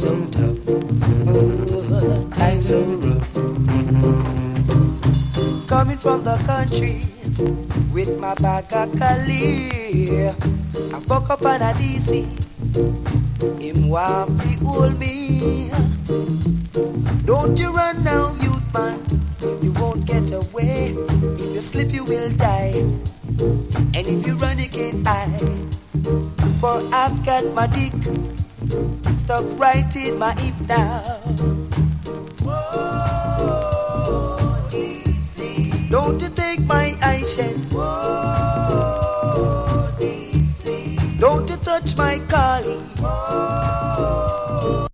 so tough, oh, times so rough. Coming from the country with my bag of Cali, I woke up on a DC. Him want to hold me. Don't you run now, youth man. You won't get away. If you slip, you will die. And if you run, you can't hide. For I've got my dick stuck right in my hip now. Whoa, DC. Don't you take my eyeshade. Whoa, DC. Don't you touch my collie.